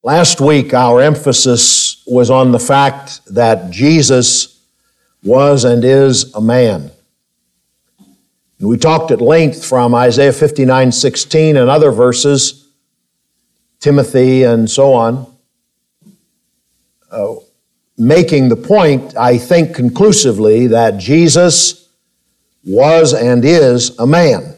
Last week, our emphasis was on the fact that Jesus was and is a man. And we talked at length from Isaiah 59:16 and other verses, Timothy and so on, making the point, I think conclusively, that Jesus was and is a man,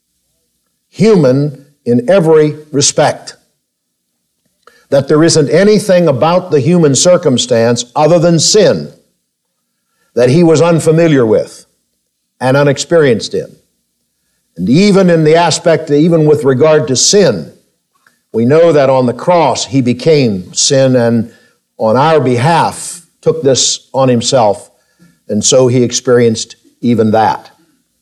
human in every respect. That there isn't anything about the human circumstance other than sin that he was unfamiliar with and unexperienced in. And even in the aspect, even with regard to sin, we know that on the cross he became sin and on our behalf took this on himself, and so he experienced even that.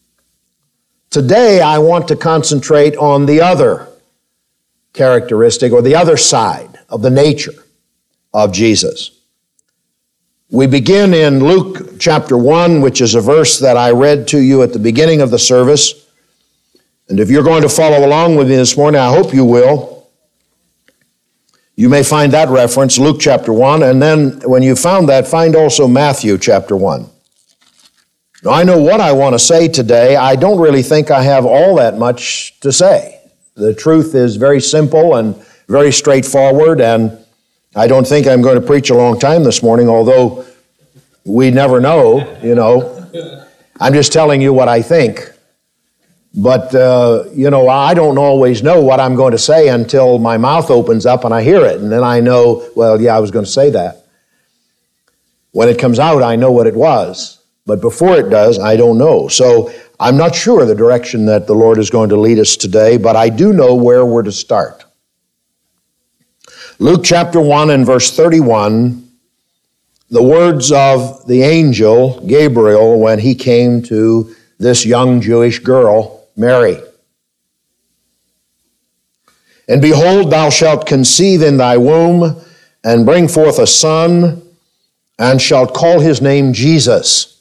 Today I want to concentrate on the other characteristic or the other side of the nature of Jesus. We begin in Luke chapter 1, which is a verse that I read to you at the beginning of the service. And if you're going to follow along with me this morning, I hope you will. You may find that reference, Luke chapter 1, and then when you found that, find also Matthew chapter 1. Now, I know what I want to say today. I don't really think I have all that much to say. The truth is very simple and very straightforward, and I don't think I'm going to preach a long time this morning, although we never know, I'm just telling you what I think. But, I don't always know what I'm going to say until my mouth opens up and I hear it, and then I know, I was going to say that. When it comes out, I know what it was, but before it does, I don't know. So I'm not sure the direction that the Lord is going to lead us today, but I do know where we're to start. Luke chapter 1 and verse 31, the words of the angel Gabriel when he came to this young Jewish girl, Mary. And behold, thou shalt conceive in thy womb and bring forth a son, and shalt call his name Jesus.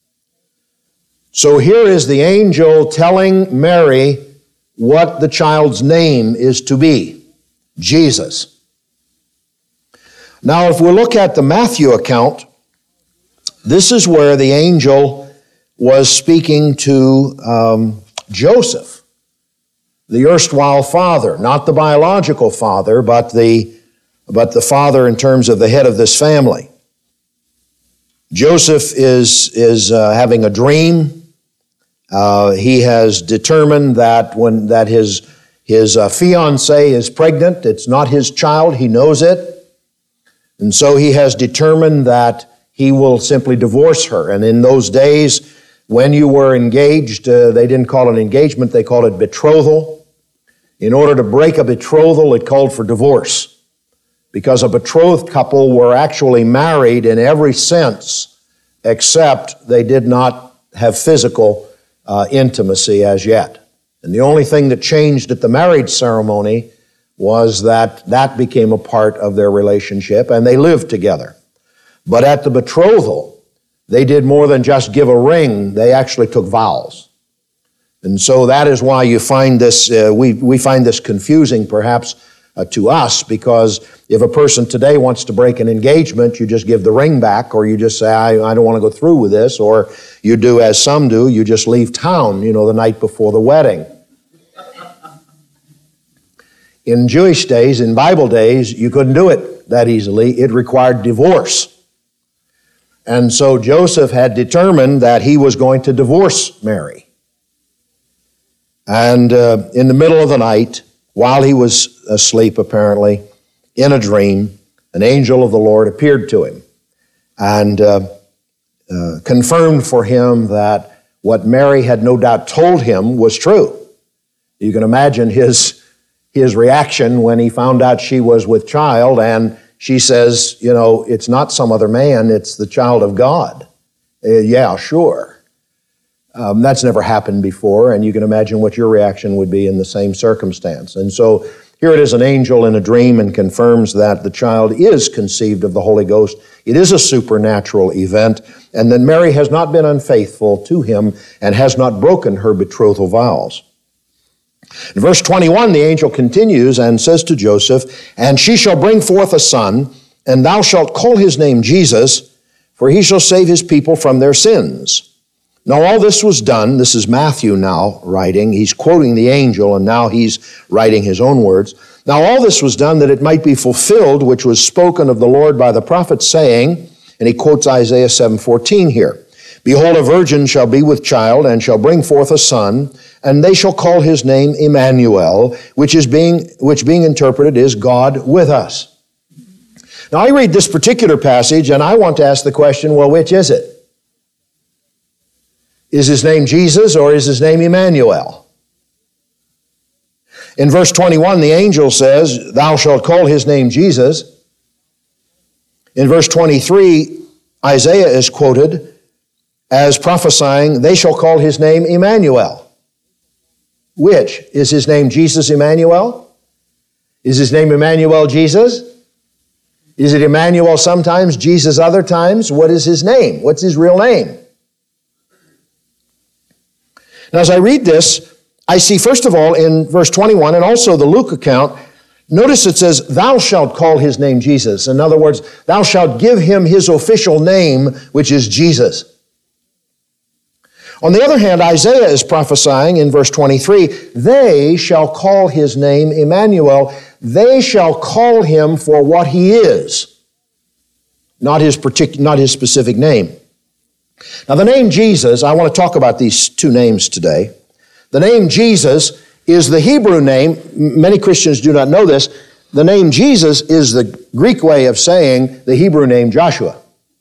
So here is the angel telling Mary what the child's name is to be, Jesus. Now, if we look at the Matthew account, this is where the angel was speaking to Joseph, the erstwhile father, not the biological father, but the father in terms of the head of this family. Joseph is having a dream. He has determined that his fiancée is pregnant. It's not his child. He knows it. And so he has determined that he will simply divorce her. And in those days, when you were engaged, they didn't call it engagement, they called it betrothal. In order to break a betrothal, it called for divorce, because a betrothed couple were actually married in every sense, except they did not have physical intimacy as yet. And the only thing that changed at the marriage ceremony was that became a part of their relationship, and they lived together. But at the betrothal, they did more than just give a ring. They actually took vows. And so that is why you find this, we find this confusing perhaps to us, because if a person today wants to break an engagement, you just give the ring back, or you just say, I don't want to go through with this, or you do as some do, you just leave town, the night before the wedding. In Jewish days, in Bible days, you couldn't do it that easily. It required divorce. And so Joseph had determined that he was going to divorce Mary. And in the middle of the night, while he was asleep apparently, in a dream, an angel of the Lord appeared to him and confirmed for him that what Mary had no doubt told him was true. You can imagine his reaction when he found out she was with child, and she says, it's not some other man, it's the child of God. Yeah, sure. That's never happened before, and you can imagine what your reaction would be in the same circumstance. And so here it is, an angel in a dream, and confirms that the child is conceived of the Holy Ghost. It is a supernatural event, and that Mary has not been unfaithful to him and has not broken her betrothal vows. In verse 21, the angel continues and says to Joseph, "And she shall bring forth a son, and thou shalt call his name Jesus, for he shall save his people from their sins." Now all this was done, this is Matthew now writing, he's quoting the angel and now he's writing his own words. Now all this was done that it might be fulfilled, which was spoken of the Lord by the prophet, saying, and he quotes Isaiah 7:14 here, "Behold, a virgin shall be with child, and shall bring forth a son, and they shall call his name Emmanuel," which being interpreted is God with us. Now I read this particular passage, and I want to ask the question, well, which is it? Is his name Jesus or is his name Emmanuel? In verse 21, the angel says, "Thou shalt call his name Jesus." In verse 23, Isaiah is quoted as prophesying, "They shall call his name Emmanuel." Which? Is his name Jesus Emmanuel? Is his name Emmanuel Jesus? Is it Emmanuel sometimes, Jesus other times? What is his name? What's his real name? Now, as I read this, I see, first of all, in verse 21, and also the Luke account, notice it says, "Thou shalt call his name Jesus." In other words, thou shalt give him his official name, which is Jesus. On the other hand, Isaiah is prophesying in verse 23, "They shall call his name Emmanuel." They shall call him for what he is, not his specific name. Now, the name Jesus, I want to talk about these two names today. The name Jesus is the Hebrew name. Many Christians do not know this. The name Jesus is the Greek way of saying the Hebrew name Joshua.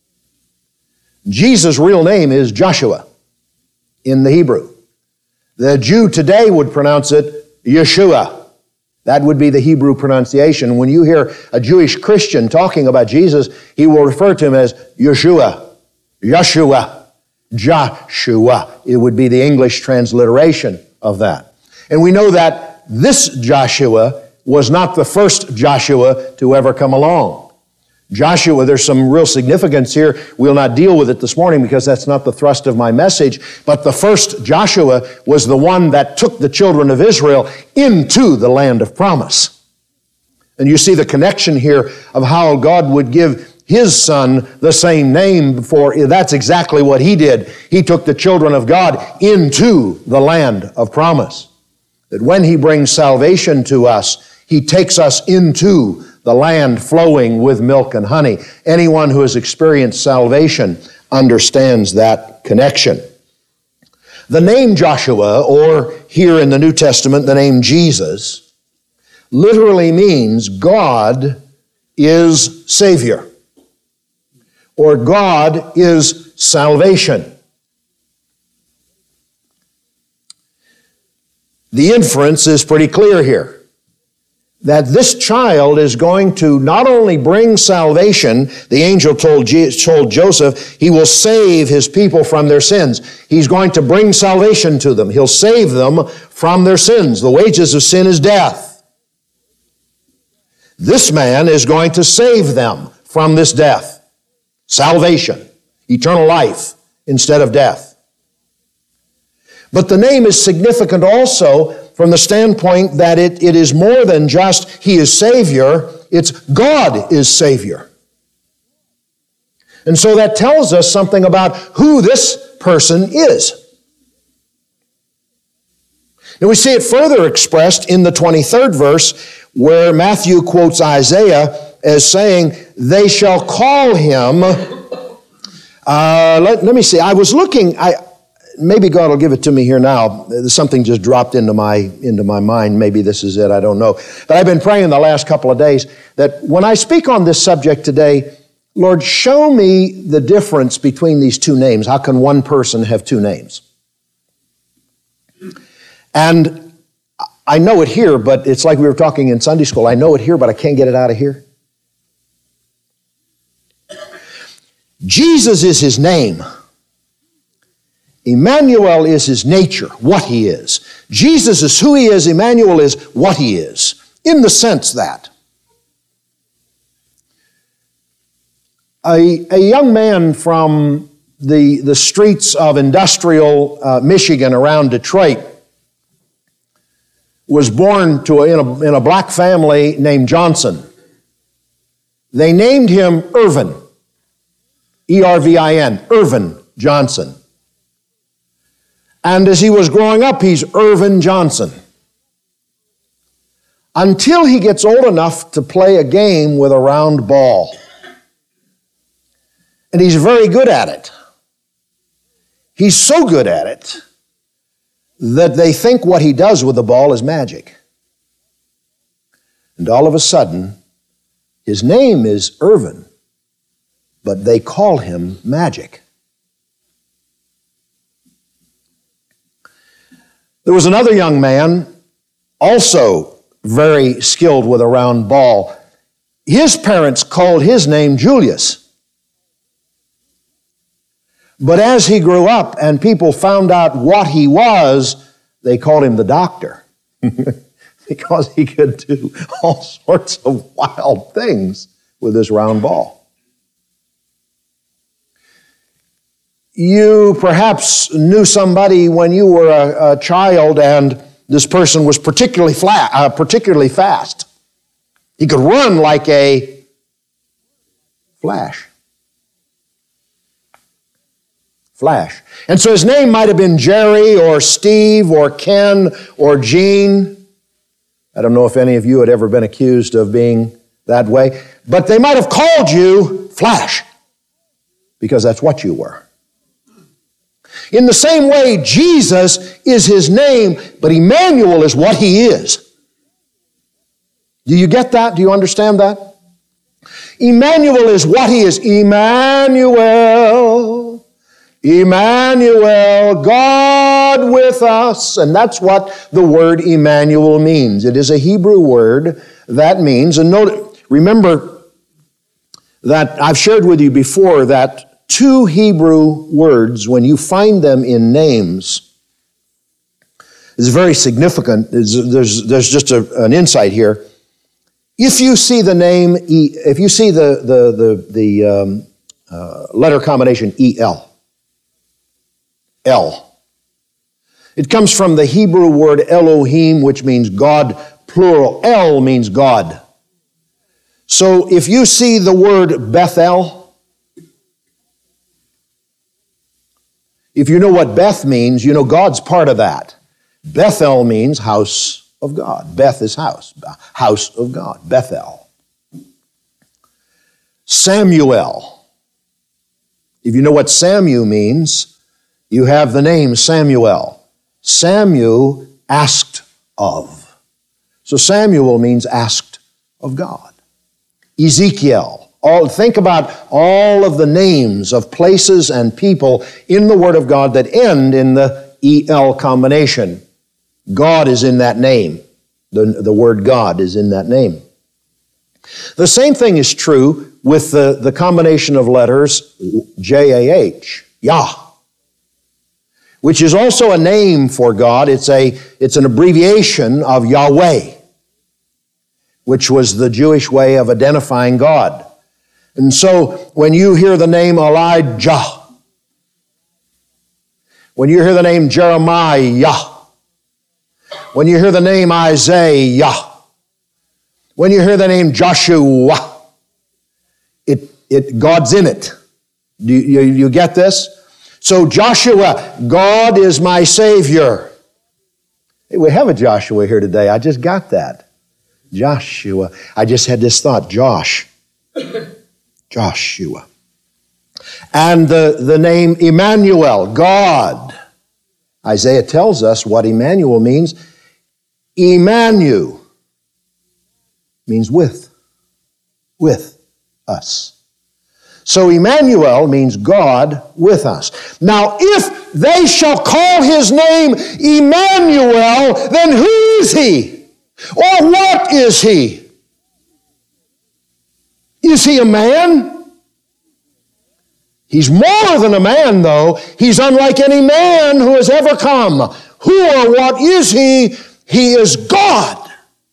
Jesus' real name is Joshua in the Hebrew. The Jew today would pronounce it Yeshua. That would be the Hebrew pronunciation. When you hear a Jewish Christian talking about Jesus, he will refer to him as Yeshua. Yeshua, Joshua. It would be the English transliteration of that. And we know that this Joshua was not the first Joshua to ever come along. Joshua, there's some real significance here. We'll not deal with it this morning because that's not the thrust of my message. But the first Joshua was the one that took the children of Israel into the land of promise. And you see the connection here of how God would give his son the same name before. That's exactly what he did. He took the children of God into the land of promise. That when he brings salvation to us, he takes us into the land flowing with milk and honey. Anyone who has experienced salvation understands that connection. The name Joshua, or here in the New Testament, the name Jesus, literally means God is Savior, or God is salvation. The inference is pretty clear here, that this child is going to not only bring salvation, the angel told Joseph, he will save his people from their sins. He's going to bring salvation to them. He'll save them from their sins. The wages of sin is death. This man is going to save them from this death. Salvation, eternal life instead of death. But the name is significant also from the standpoint that it is more than just he is Savior, it's God is Savior. And so that tells us something about who this person is. Now we see it further expressed in the 23rd verse, where Matthew quotes Isaiah as saying, "They shall call him," let me see, I was looking, maybe God will give it to me here now. Something just dropped into my mind. Maybe this is it, I don't know. But I've been praying the last couple of days that when I speak on this subject today, Lord, show me the difference between these two names. How can one person have two names? And I know it here, but it's like we were talking in Sunday school. I know it here, but I can't get it out of here. Jesus is his name. Emmanuel is his nature, what he is. Jesus is who he is. Emmanuel is what he is, in the sense that a young man from the streets of industrial Michigan around Detroit was born in a black family named Johnson. They named him Irvin, E-R-V-I-N, Irvin Johnson. And as he was growing up, he's Irvin Johnson. Until he gets old enough to play a game with a round ball. And he's very good at it. He's so good at it that they think what he does with the ball is magic. And all of a sudden, his name is Irvin, but they call him Magic. There was another young man, also very skilled with a round ball. His parents called his name Julius. But as he grew up and people found out what he was, they called him the doctor because he could do all sorts of wild things with this round ball. You perhaps knew somebody when you were a child and this person was particularly fast. He could run like a flash. And so his name might have been Jerry or Steve or Ken or Gene. I don't know if any of you had ever been accused of being that way, but they might have called you Flash because that's what you were. In the same way, Jesus is his name, but Emmanuel is what he is. Do you get that? Do you understand that? Emmanuel is what he is. Emmanuel, God with us. And that's what the word Emmanuel means. It is a Hebrew word that means, and remember that I've shared with you before that two Hebrew words, when you find them in names, is very significant. There's just an insight here. If you see the name, if you see the letter combination E-L, it comes from the Hebrew word Elohim, which means God, plural. El means God. So if you see the word Bethel, if you know what Beth means, you know God's part of that. Bethel means house of God. Beth is house of God, Bethel. Samuel. If you know what Samuel means, you have the name Samuel. Samuel asked of. So Samuel means asked of God. Ezekiel. Think about all of the names of places and people in the Word of God that end in the E-L combination. God is in that name. The word God is in that name. The same thing is true with the combination of letters J-A-H, Yah, which is also a name for God. It's an abbreviation of Yahweh, which was the Jewish way of identifying God. And so when you hear the name Elijah, when you hear the name Jeremiah, when you hear the name Isaiah, when you hear the name Joshua, God's in it. You get this? So Joshua, God is my Savior. Hey, we have a Joshua here today. I just got that. Joshua. I just had this thought, Joshua. And the name Emmanuel, God. Isaiah tells us what Emmanuel means. Emmanuel means with us. So Emmanuel means God with us. Now, if they shall call his name Emmanuel, then who is he? Or what is he? Is he a man? He's more than a man, though. He's unlike any man who has ever come. Who or what is he? He is God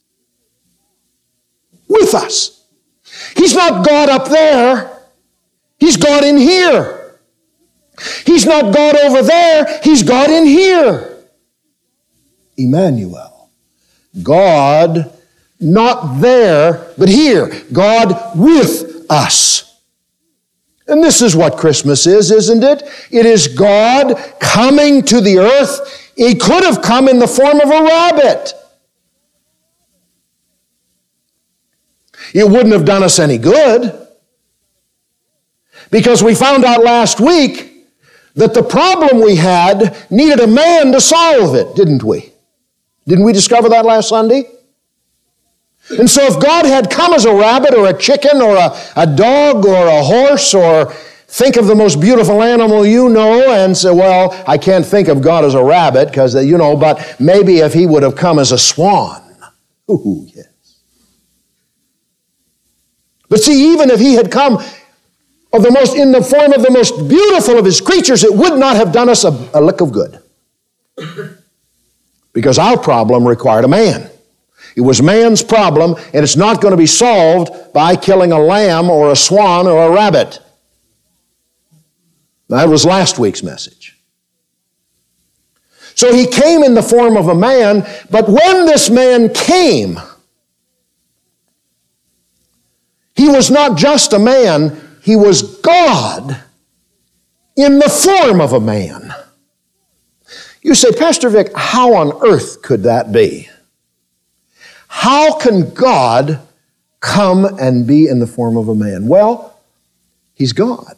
with us. He's not God up there. He's God in here. He's not God over there. He's God in here. Emmanuel. God not there, but here. God with us. And this is what Christmas is, isn't it? It is God coming to the earth. He could have come in the form of a rabbit. It wouldn't have done us any good. Because we found out last week that the problem we had needed a man to solve it, didn't we? Didn't we discover that last Sunday? And so if God had come as a rabbit or a chicken or a dog or a horse, or think of the most beautiful animal you know and say, well, I can't think of God as a rabbit because, but maybe if he would have come as a swan. Ooh, yes. But see, even if he had come in the form of the most beautiful of his creatures, it would not have done us a lick of good. Because our problem required a man. It was man's problem, and it's not going to be solved by killing a lamb or a swan or a rabbit. That was last week's message. So he came in the form of a man, but when this man came, he was not just a man, he was God in the form of a man. You say, Pastor Vic, how on earth could that be? How can God come and be in the form of a man? Well, he's God.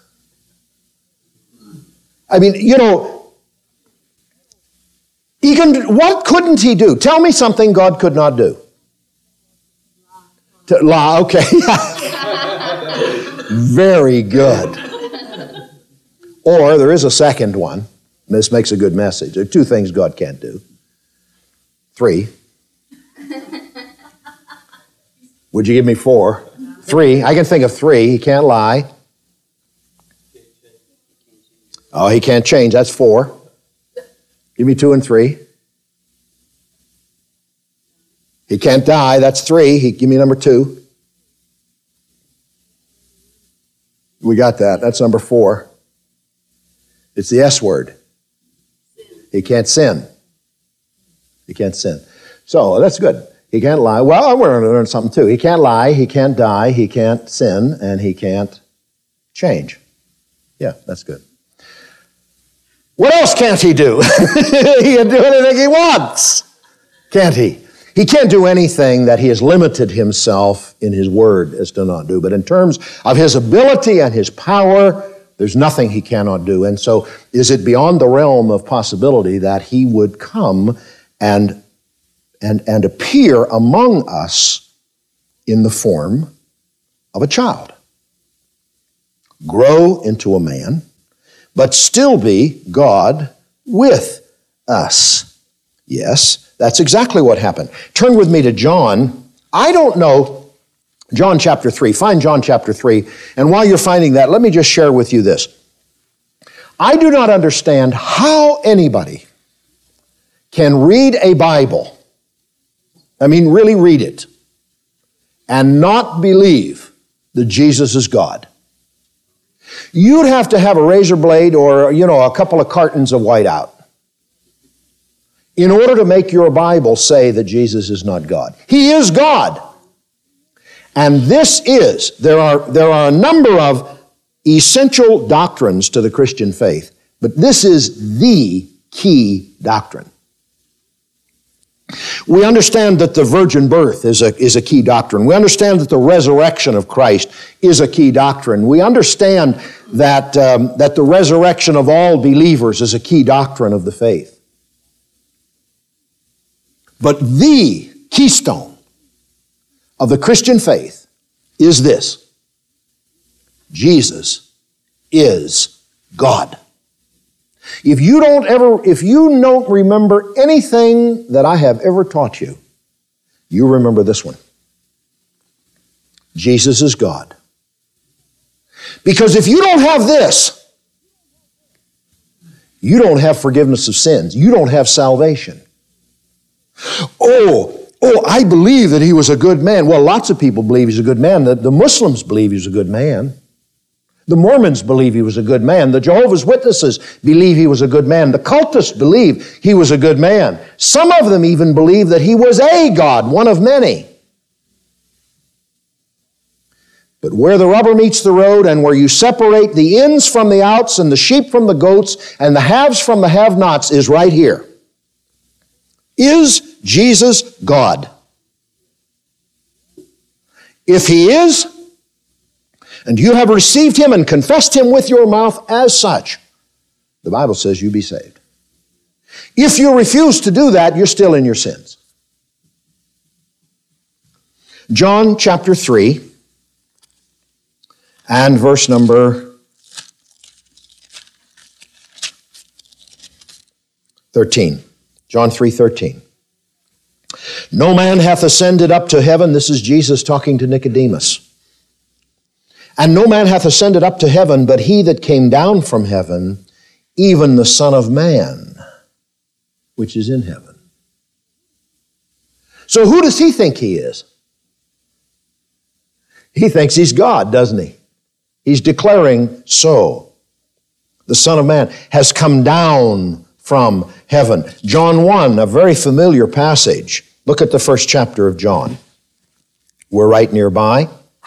I mean, what couldn't he do? Tell me something God could not do. Lie, okay. Very good. Or there is a second one. This makes a good message. There are two things God can't do. 3. Would you give me 4? 3. I can think of 3. He can't lie. Oh, he can't change. That's 4. Give me 2 and 3. He can't die. That's 3. Give me number 2. We got that. That's number 4. It's the S word. He can't sin. He can't sin. So that's good. He can't lie. Well, we're going to learn something too. He can't lie, he can't die, he can't sin, and he can't change. Yeah, that's good. What else can't he do? He can do anything he wants, can't he? He can't do anything that he has limited himself in his word as to not do. But in terms of his ability and his power, there's nothing he cannot do. And so is it beyond the realm of possibility that he would come and appear among us in the form of a child, grow into a man, but still be God with us? Yes, that's exactly what happened. Turn with me to John. I don't know, John chapter 3. Find John chapter 3. And while you're finding that, let me just share with you this. I do not understand how anybody can read a Bible, really read it, and not believe that Jesus is God. You'd have to have a razor blade or, a couple of cartons of whiteout in order to make your Bible say that Jesus is not God. He is God. And there are a number of essential doctrines to the Christian faith, but this is the key doctrine. We understand that the virgin birth is a key doctrine. We understand that the resurrection of Christ is a key doctrine. We understand that the resurrection of all believers is a key doctrine of the faith. But the keystone of the Christian faith is this: Jesus is God. If you don't remember anything that I have ever taught you, you remember this one. Jesus is God. Because if you don't have this, you don't have forgiveness of sins. You don't have salvation. Oh, I believe that he was a good man. Well, lots of people believe he's a good man. The Muslims believe he's a good man. The Mormons believe he was a good man. The Jehovah's Witnesses believe he was a good man. The cultists believe he was a good man. Some of them even believe that he was a God, one of many. But where the rubber meets the road and where you separate the ins from the outs and the sheep from the goats and the haves from the have-nots is right here. Is Jesus God? If he is, and you have received him and confessed him with your mouth as such, the Bible says you be saved. If you refuse to do that, you're still in your sins. John chapter 3 and verse number 13. John 3:13. No man hath ascended up to heaven. This is Jesus talking to Nicodemus. And no man hath ascended up to heaven, but he that came down from heaven, even the Son of Man, which is in heaven. So who does he think he is? He thinks he's God, doesn't he? He's declaring so. The Son of Man has come down from heaven. John 1, a very familiar passage. Look at the first chapter of John. We're right nearby.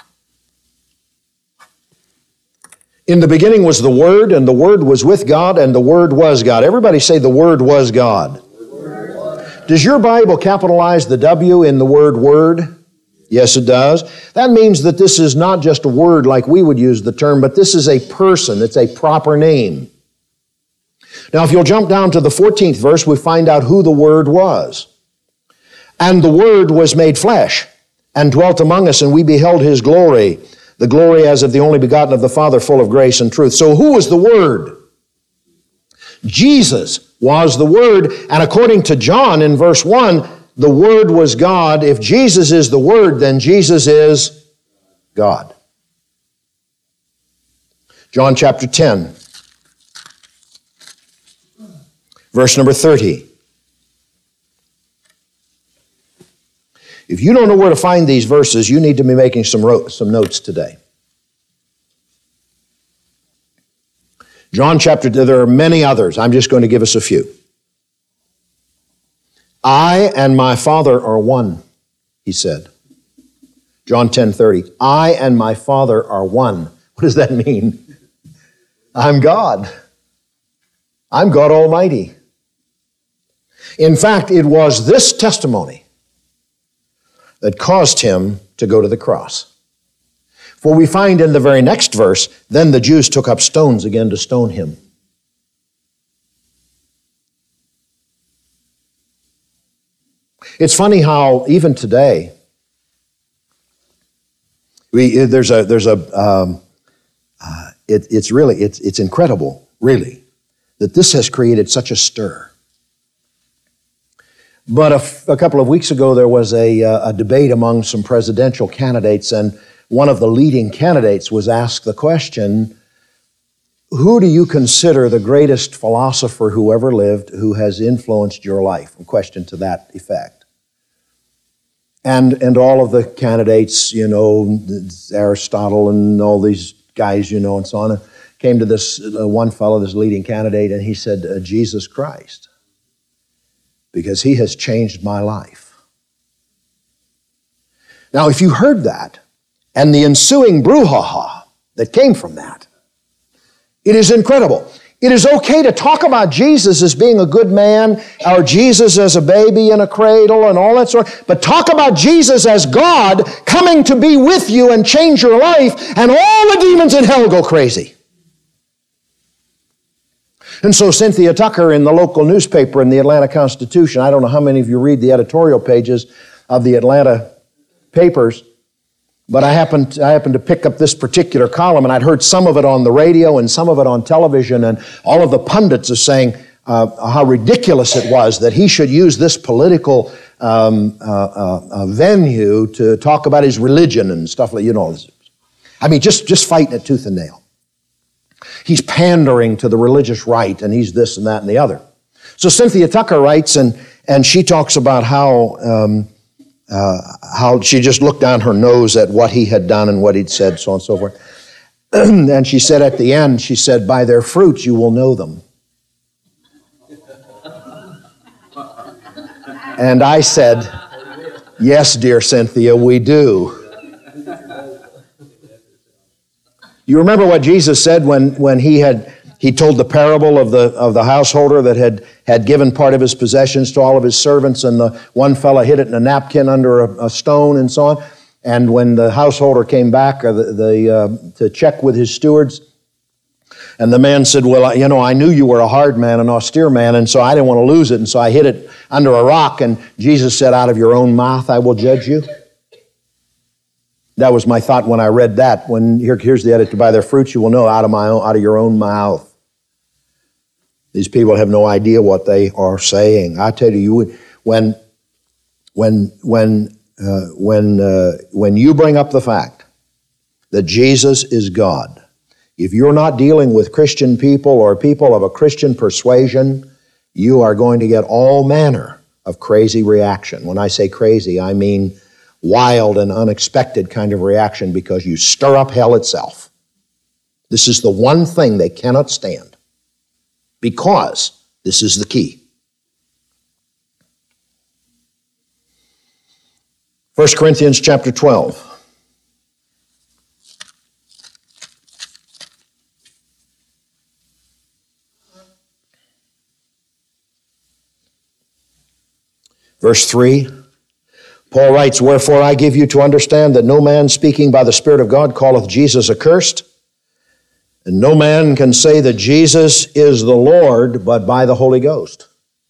In the beginning was the Word, and the Word was with God, and the Word was God. Everybody say the Word was God. Does your Bible capitalize the W in the word word? Yes, it does. That means that this is not just a word like we would use the term, but this is a person. It's a proper name. Now, if you'll jump down to the 14th verse, we find out who the Word was. And the Word was made flesh and dwelt among us, and we beheld his glory, the glory as of the only begotten of the Father, full of grace and truth. So who was the Word? Jesus was the Word, and according to John in verse 1, the Word was God. If Jesus is the Word, then Jesus is God. John chapter 10, verse number 30. If you don't know where to find these verses, you need to be making some notes today. John chapter 2, there are many others. I'm just going to give us a few. I and my Father are one, he said. John 10:30. I and my Father are one. What does that mean? I'm God. I'm God Almighty. In fact, it was this testimony that caused him to go to the cross. For we find in the very next verse, then the Jews took up stones again to stone him. It's funny how even today, it's incredible, really, that this has created such a stir. But a couple of weeks ago, there was a debate among some presidential candidates, and one of the leading candidates was asked the question, who do you consider the greatest philosopher who ever lived who has influenced your life? A question to that effect. And all of the candidates, Aristotle and all these guys, and so on, and came to this one fellow, this leading candidate, and he said, Jesus Christ, because he has changed my life. Now, if you heard that, and the ensuing brouhaha that came from that, it is incredible. It is okay to talk about Jesus as being a good man, or Jesus as a baby in a cradle and all that sort, but talk about Jesus as God coming to be with you and change your life, and all the demons in hell go crazy. And so Cynthia Tucker in the local newspaper in the Atlanta Constitution, I don't know how many of you read the editorial pages of the Atlanta papers, but I happened to pick up this particular column, and I'd heard some of it on the radio and some of it on television, and all of the pundits are saying how ridiculous it was that he should use this political venue to talk about his religion and stuff like, I mean, just fighting it tooth and nail. He's pandering to the religious right, and he's this and that and the other. So Cynthia Tucker writes, and she talks about how she just looked down her nose at what he had done and what he'd said, so on and so forth. And she said at the end, she said, by their fruits you will know them. And I said, yes, dear Cynthia, we do. You remember what Jesus said when he told the parable of the householder that had given part of his possessions to all of his servants, and the one fella hid it in a napkin under a stone and so on. And when the householder came back to check with his stewards, and the man said, well, I knew you were a hard man, an austere man, and so I didn't want to lose it, and so I hid it under a rock. And Jesus said, out of your own mouth I will judge you. That was my thought when I read that. Here's the editor, by their fruits you will know, out of your own mouth. These people have no idea what they are saying. I tell you, when you bring up the fact that Jesus is God, if you're not dealing with Christian people or people of a Christian persuasion, you are going to get all manner of crazy reaction. When I say crazy, I mean wild and unexpected kind of reaction, because you stir up hell itself. This is the one thing they cannot stand, because this is the key. 1 Corinthians chapter 12. Verse 3, Paul writes, wherefore I give you to understand that no man speaking by the Spirit of God calleth Jesus accursed, and no man can say that Jesus is the Lord but by the Holy Ghost.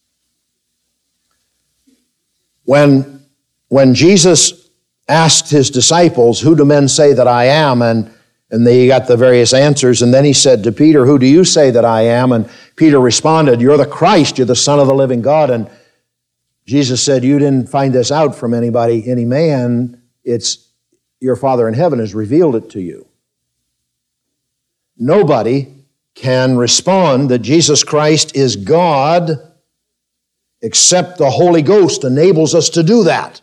When Jesus asked his disciples, who do men say that I am? And they got the various answers. And then he said to Peter, who do you say that I am? And Peter responded, you're the Christ, you're the Son of the living God. And Jesus said, you didn't find this out from any man. It's your Father in heaven has revealed it to you. Nobody can respond that Jesus Christ is God except the Holy Ghost enables us to do that.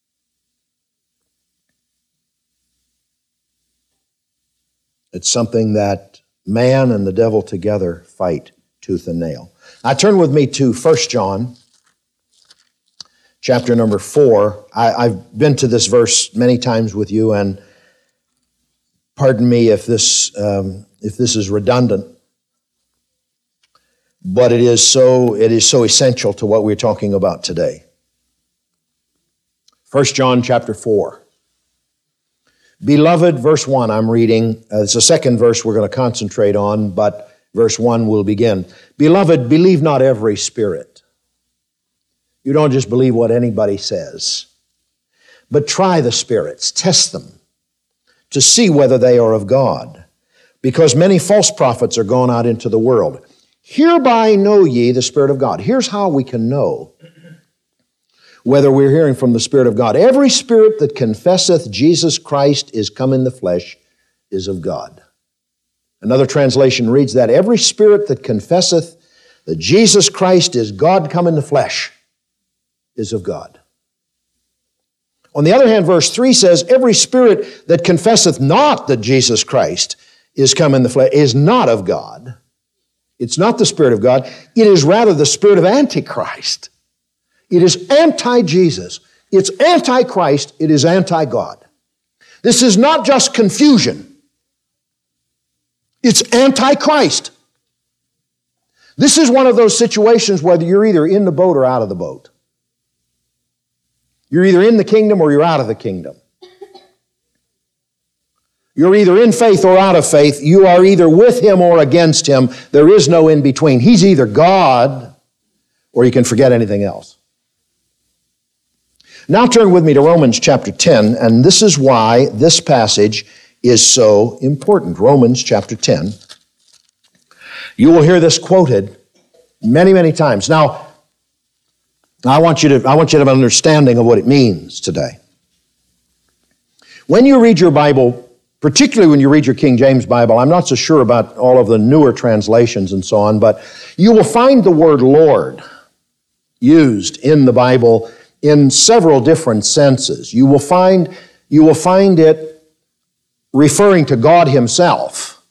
It's something that man and the devil together fight tooth and nail. Now turn with me to 1 John chapter number 4. I've been to this verse many times with you, and pardon me if this is redundant, but it is so essential to what we're talking about today. 1 John chapter 4. Beloved, verse 1 I'm reading. It's the second verse we're going to concentrate on, but verse 1 will begin. Beloved, believe not every spirit. You don't just believe what anybody says, but try the spirits, test them, to see whether they are of God, because many false prophets are gone out into the world. Hereby know ye the Spirit of God. Here's how we can know whether we're hearing from the Spirit of God. Every spirit that confesseth Jesus Christ is come in the flesh is of God. Another translation reads that every spirit that confesseth that Jesus Christ is God come in the flesh is of God. On the other hand, verse 3 says, every spirit that confesseth not that Jesus Christ is come in the flesh is not of God. It's not the Spirit of God. It is rather the spirit of Antichrist. It is anti-Jesus. It's anti-Christ. It is anti-God. This is not just confusion. It's anti-Christ. This is one of those situations where you're either in the boat or out of the boat. You're either in the kingdom or you're out of the kingdom. You're either in faith or out of faith. You are either with Him or against Him. There is no in between. He's either God or you can forget anything else. Now turn with me to Romans chapter 10, and this is why this passage is so important. Romans chapter 10. You will hear this quoted many, many times. Now, I want you to have an understanding of what it means today. When you read your Bible, particularly when you read your King James Bible, I'm not so sure about all of the newer translations and so on, but you will find the word Lord used in the Bible in several different senses. You will find it referring to God Himself.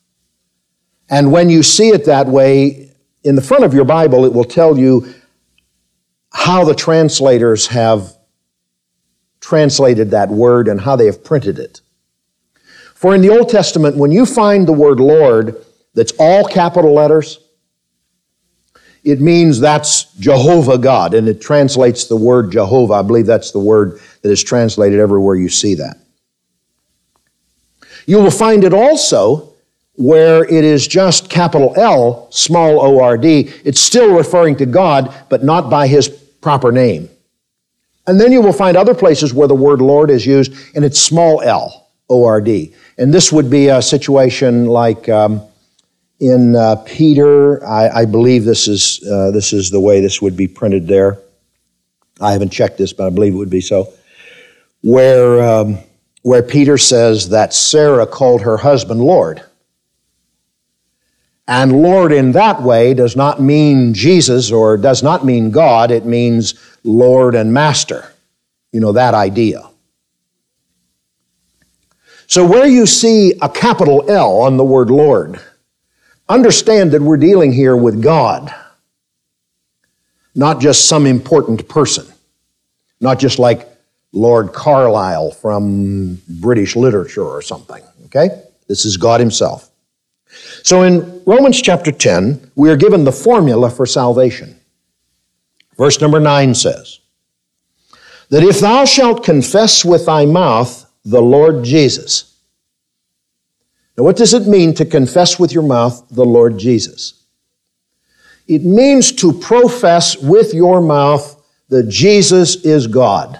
And when you see it that way, in the front of your Bible, it will tell you how the translators have translated that word and how they have printed it. For in the Old Testament, when you find the word Lord that's all capital letters, it means that's Jehovah God, and it translates the word Jehovah. I believe that's the word that is translated everywhere you see that. You will find it also where it is just capital L, small O-R-D. It's still referring to God, but not by His proper name. And then you will find other places where the word Lord is used, and it's small l, O-R-D. And this would be a situation like in Peter. I believe this is the way this would be printed there. I haven't checked this, but I believe it would be so. Where Peter says that Sarah called her husband Lord. And Lord in that way does not mean Jesus or does not mean God. It means Lord and Master. You know, that idea. So where you see a capital L on the word Lord, understand that we're dealing here with God, not just some important person, not just like Lord Carlyle from British literature or something, okay? This is God Himself. So in Romans chapter 10, we are given the formula for salvation. Verse number 9 says, that if thou shalt confess with thy mouth the Lord Jesus. Now what does it mean to confess with your mouth the Lord Jesus? It means to profess with your mouth that Jesus is God.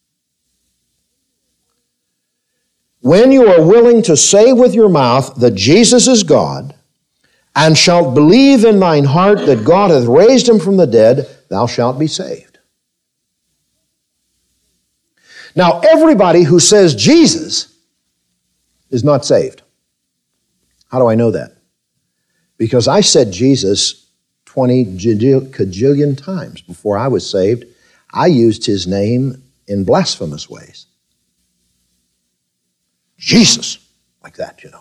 When you are willing to say with your mouth that Jesus is God, and shalt believe in thine heart that God hath raised Him from the dead, thou shalt be saved. Now, everybody who says Jesus is not saved. How do I know that? Because I said Jesus 20 cajillion times before I was saved. I used His name in blasphemous ways. Jesus, like that, you know.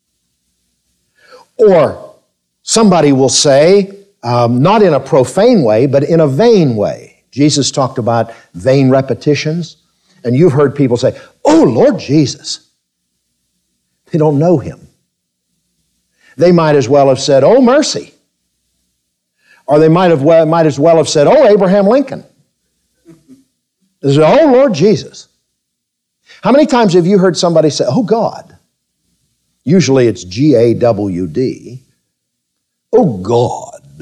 Or somebody will say, not in a profane way, but in a vain way. Jesus talked about vain repetitions, and you've heard people say, oh, Lord Jesus. They don't know Him. They might as well have said, oh, mercy. Or they might as well have said, oh, Abraham Lincoln. They say, oh, Lord Jesus. How many times have you heard somebody say, oh, God? Usually it's G-A-W-D. Oh, God.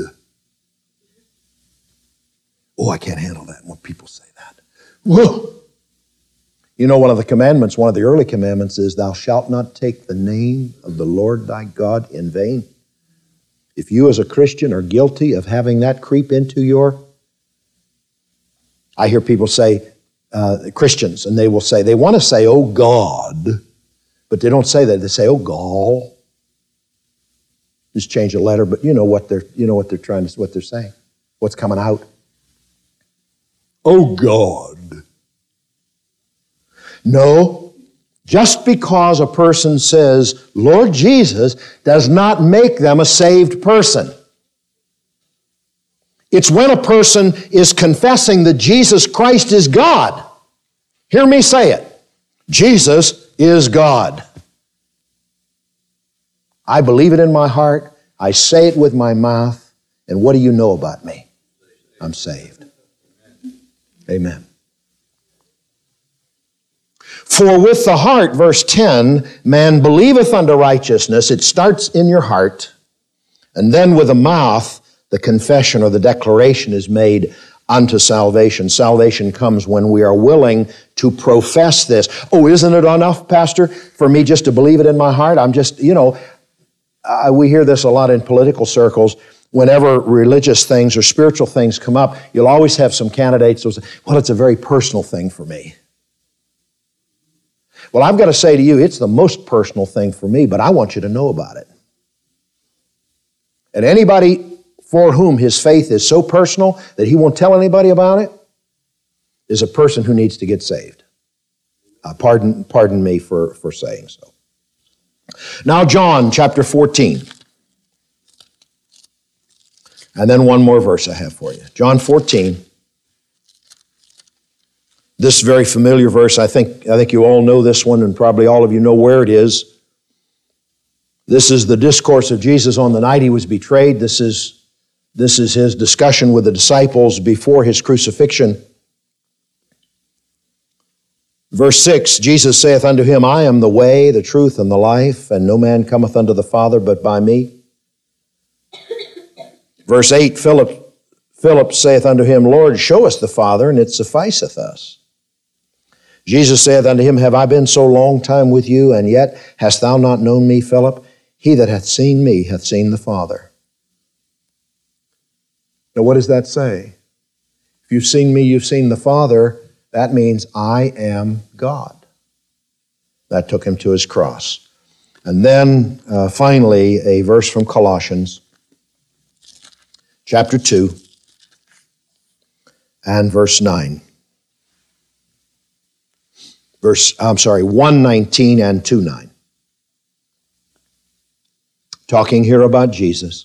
Oh, I can't handle that when people say that. Whoa. You know, one of the commandments, one of the early commandments is, thou shalt not take the name of the Lord thy God in vain. If you as a Christian are guilty of having that creep into your... I hear people say, Christians, and they will say, they want to say, oh God, but they don't say that. They say, oh gall. Just change a letter, but you know what they're saying. What's coming out? Oh God. No, just because a person says, Lord Jesus, does not make them a saved person. It's when a person is confessing that Jesus Christ is God. Hear me say it. Jesus is God. I believe it in my heart. I say it with my mouth. And what do you know about me? I'm saved. Amen. For with the heart, verse 10, man believeth unto righteousness. It starts in your heart. And then with the mouth, the confession or the declaration is made unto salvation. Salvation comes when we are willing to profess this. Oh, isn't it enough, Pastor, for me just to believe it in my heart? I'm just, we hear this a lot in political circles. Whenever religious things or spiritual things come up, you'll always have some candidates who say, well, it's a very personal thing for me. Well, I've got to say to you, it's the most personal thing for me, but I want you to know about it. And anybody for whom his faith is so personal that he won't tell anybody about it is a person who needs to get saved. Pardon me for saying so. Now, John chapter 14. And then one more verse I have for you. John 14. This very familiar verse, I think you all know this one, and probably all of you know where it is. This is the discourse of Jesus on the night he was betrayed. This is his discussion with the disciples before his crucifixion. Verse 6, Jesus saith unto him, I am the way, the truth, and the life, and no man cometh unto the Father but by me. Verse 8, Philip saith unto him, Lord, show us the Father, and it sufficeth us. Jesus saith unto him, Have I been so long time with you, and yet hast thou not known me, Philip? He that hath seen me hath seen the Father. Now what does that say? If you've seen me, you've seen the Father. That means I am God. That took him to his cross. And then finally, a verse from Colossians, chapter 2, and verse 9. 1:19 and 2:9. Talking here about Jesus.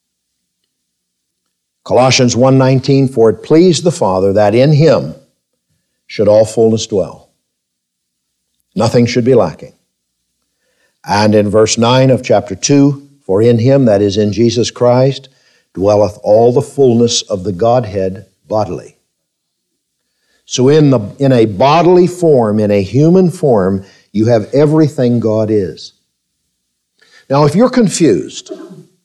Colossians 1:19, For it pleased the Father that in him should all fullness dwell. Nothing should be lacking. And in verse 9 of chapter 2, For in him, that is in Jesus Christ, dwelleth all the fullness of the Godhead bodily. So in a bodily form, in a human form, you have everything God is. Now, if you're confused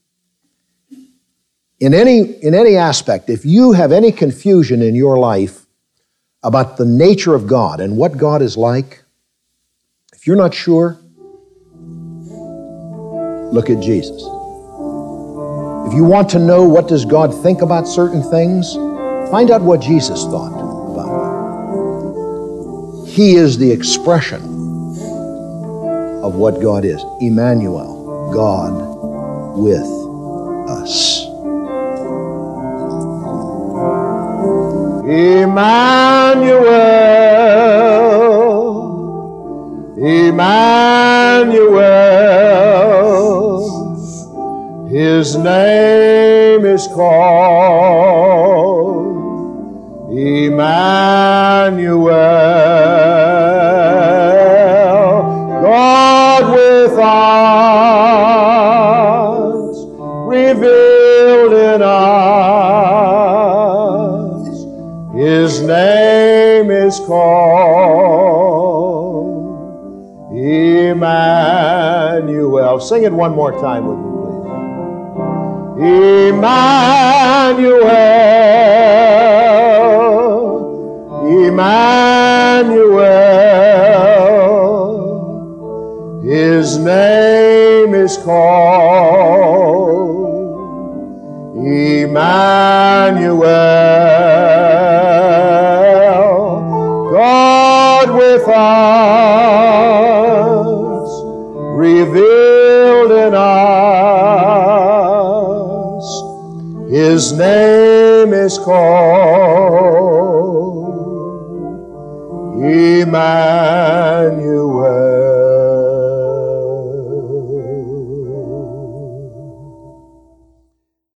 in any aspect, if you have any confusion in your life about the nature of God and what God is like, if you're not sure, look at Jesus. If you want to know what does God think about certain things, find out what Jesus thought about them. He is the expression of what God is. Emmanuel, God with us. Emmanuel, Emmanuel, his name is called Emmanuel, God with us, revealed in us, his name is called Emmanuel. Sing it one more time with me, please. Emmanuel, Emmanuel, his name is called Emmanuel, God with us, revealed in us, his name is called Emmanuel.